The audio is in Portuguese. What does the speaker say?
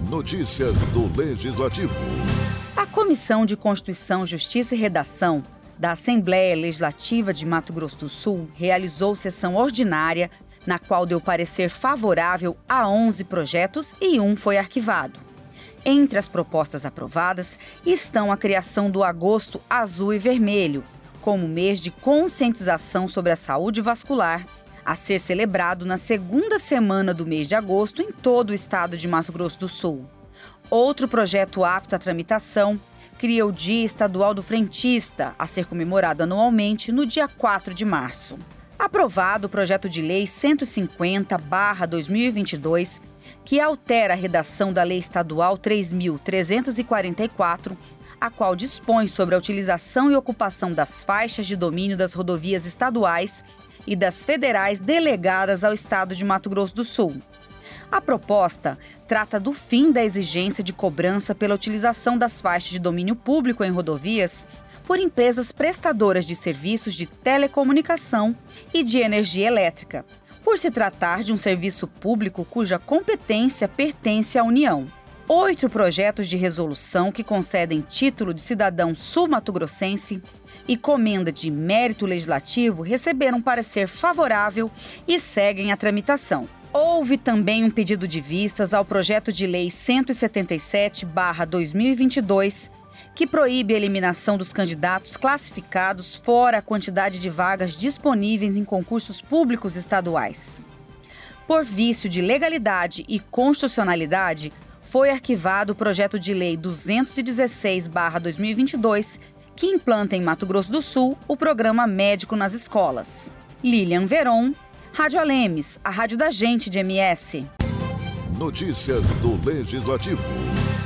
Notícias do Legislativo. A Comissão de Constituição, Justiça e Redação da Assembleia Legislativa de Mato Grosso do Sul realizou sessão ordinária, na qual deu parecer favorável a 11 projetos e um foi arquivado. Entre as propostas aprovadas estão a criação do Agosto Azul e Vermelho, como mês de conscientização sobre a saúde vascular, a ser celebrado na segunda semana do mês de agosto em todo o estado de Mato Grosso do Sul. Outro projeto apto à tramitação cria o Dia Estadual do Frentista, a ser comemorado anualmente no dia 4 de março. Aprovado o projeto de lei 150/2022, que altera a redação da Lei Estadual 3.344, a qual dispõe sobre a utilização e ocupação das faixas de domínio das rodovias estaduais e das federais delegadas ao estado de Mato Grosso do Sul. A proposta trata do fim da exigência de cobrança pela utilização das faixas de domínio público em rodovias por empresas prestadoras de serviços de telecomunicação e de energia elétrica, por se tratar de um serviço público cuja competência pertence à União. 8 projetos de resolução que concedem título de cidadão sul-mato-grossense e comenda de mérito legislativo receberam parecer favorável e seguem a tramitação. Houve também um pedido de vistas ao projeto de lei 177/2022, que proíbe a eliminação dos candidatos classificados fora a quantidade de vagas disponíveis em concursos públicos estaduais. Por vício de legalidade e constitucionalidade, foi arquivado o projeto de lei 216/2022, que implanta em Mato Grosso do Sul o programa médico nas escolas. Lilian Veron, Rádio Alemes, a rádio da gente de MS. Notícias do Legislativo.